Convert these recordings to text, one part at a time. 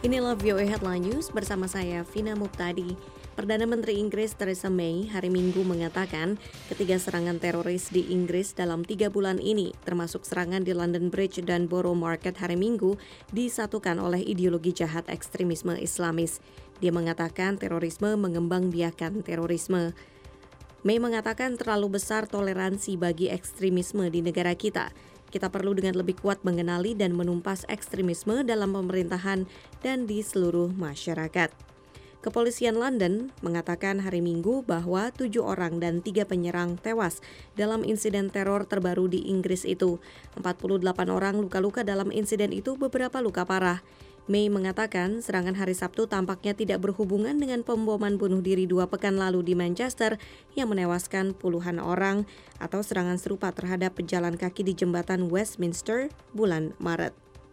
Inilah VOA Headline News bersama saya, Vina Muptadi. Perdana Menteri Inggris Theresa May hari Minggu mengatakan ketiga serangan teroris di Inggris dalam 3 bulan ini, termasuk serangan di London Bridge dan Borough Market hari Minggu, disatukan oleh ideologi jahat ekstremisme Islamis. Dia mengatakan terorisme mengembangbiakan terorisme. May mengatakan terlalu besar toleransi bagi ekstremisme di negara kita. Kita perlu dengan lebih kuat mengenali dan menumpas ekstremisme dalam pemerintahan dan di seluruh masyarakat. Kepolisian London mengatakan hari Minggu bahwa 7 orang dan 3 penyerang tewas dalam insiden teror terbaru di Inggris itu. 48 orang luka-luka dalam insiden itu, beberapa luka parah. May mengatakan serangan hari Sabtu tampaknya tidak berhubungan dengan pemboman bunuh diri 2 pekan lalu di Manchester yang menewaskan puluhan orang atau serangan serupa terhadap pejalan kaki di jembatan Westminster bulan Maret.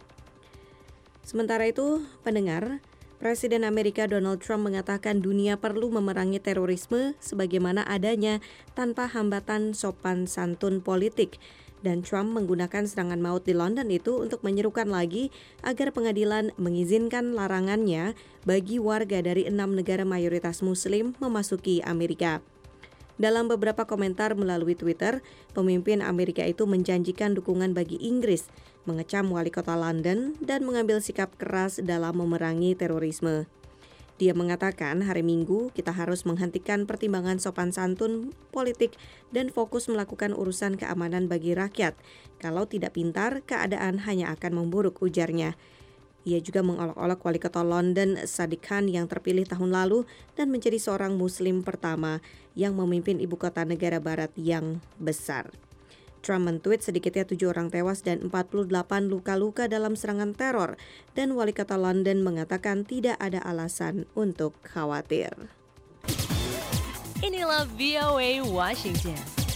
Sementara itu, pendengar, Presiden Amerika Donald Trump mengatakan dunia perlu memerangi terorisme sebagaimana adanya tanpa hambatan sopan santun politik. Dan Trump menggunakan serangan maut di London itu untuk menyerukan lagi agar pengadilan mengizinkan larangannya bagi warga dari 6 negara mayoritas Muslim memasuki Amerika. Dalam beberapa komentar melalui Twitter, pemimpin Amerika itu menjanjikan dukungan bagi Inggris, mengecam wali kota London, dan mengambil sikap keras dalam memerangi terorisme. Dia mengatakan hari Minggu kita harus menghentikan pertimbangan sopan santun politik dan fokus melakukan urusan keamanan bagi rakyat. Kalau tidak pintar, keadaan hanya akan memburuk, ujarnya. Ia juga mengolok-olok wali kota London Sadiq Khan yang terpilih tahun lalu dan menjadi seorang Muslim pertama yang memimpin ibu kota negara barat yang besar. Trump men-tweet sedikitnya 7 orang tewas dan 48 luka-luka dalam serangan teror, dan wali kota London mengatakan tidak ada alasan untuk khawatir. Inilah VOA Washington.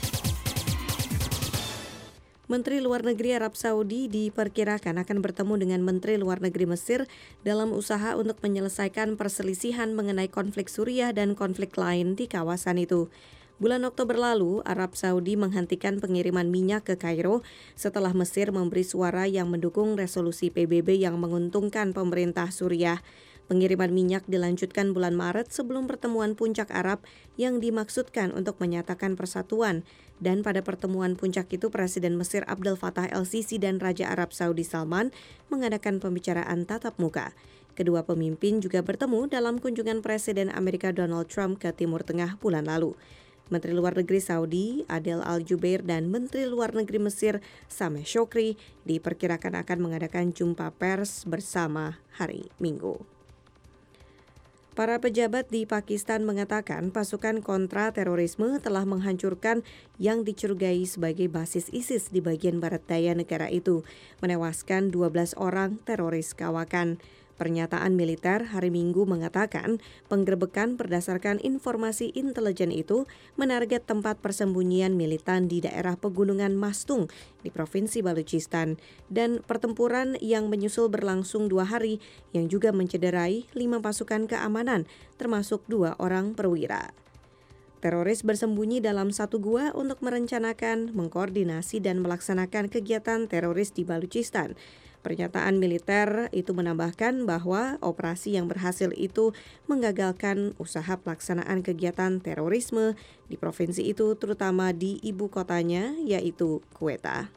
Menteri Luar Negeri Arab Saudi diperkirakan akan bertemu dengan Menteri Luar Negeri Mesir dalam usaha untuk menyelesaikan perselisihan mengenai konflik Suriah dan konflik lain di kawasan itu. Bulan Oktober lalu, Arab Saudi menghentikan pengiriman minyak ke Kairo setelah Mesir memberi suara yang mendukung resolusi PBB yang menguntungkan pemerintah Suriah. Pengiriman minyak dilanjutkan bulan Maret sebelum pertemuan puncak Arab yang dimaksudkan untuk menyatakan persatuan. Dan pada pertemuan puncak itu, Presiden Mesir Abdel Fattah el-Sisi dan Raja Arab Saudi Salman mengadakan pembicaraan tatap muka. Kedua pemimpin juga bertemu dalam kunjungan Presiden Amerika Donald Trump ke Timur Tengah bulan lalu. Menteri Luar Negeri Saudi, Adel Al-Jubeir, dan Menteri Luar Negeri Mesir, Sameh Shoukry, diperkirakan akan mengadakan jumpa pers bersama hari Minggu. Para pejabat di Pakistan mengatakan pasukan kontra terorisme telah menghancurkan yang dicurigai sebagai basis ISIS di bagian barat daya negara itu, menewaskan 12 orang teroris kawakan. Pernyataan militer hari Minggu mengatakan penggerebekan berdasarkan informasi intelijen itu menarget tempat persembunyian militan di daerah pegunungan Mastung di Provinsi Balochistan, dan pertempuran yang menyusul berlangsung 2 hari yang juga mencederai 5 pasukan keamanan termasuk 2 orang perwira. Teroris bersembunyi dalam satu gua untuk merencanakan, mengkoordinasi, dan melaksanakan kegiatan teroris di Balochistan. Pernyataan militer itu menambahkan bahwa operasi yang berhasil itu menggagalkan usaha pelaksanaan kegiatan terorisme di provinsi itu, terutama di ibu kotanya, yaitu Quetta.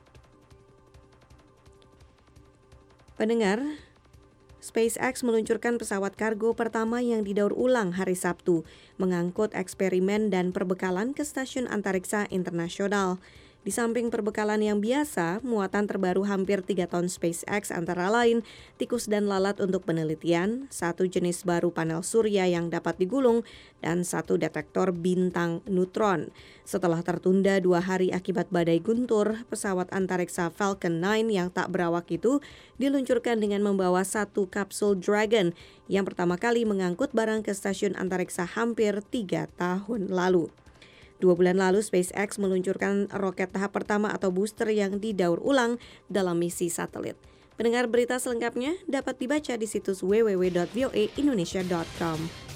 Pendengar, SpaceX meluncurkan pesawat kargo pertama yang didaur ulang hari Sabtu, mengangkut eksperimen dan perbekalan ke Stasiun Antariksa Internasional. Di samping perbekalan yang biasa, muatan terbaru hampir 3 ton SpaceX antara lain tikus dan lalat untuk penelitian, 1 jenis baru panel surya yang dapat digulung, dan 1 detektor bintang neutron. Setelah tertunda 2 hari akibat badai guntur, pesawat antariksa Falcon 9 yang tak berawak itu diluncurkan dengan membawa 1 kapsul Dragon yang pertama kali mengangkut barang ke stasiun antariksa hampir 3 tahun lalu. 2 bulan lalu, SpaceX meluncurkan roket tahap pertama atau booster yang didaur ulang dalam misi satelit. Pendengar, berita selengkapnya dapat dibaca di situs www.voaindonesia.com.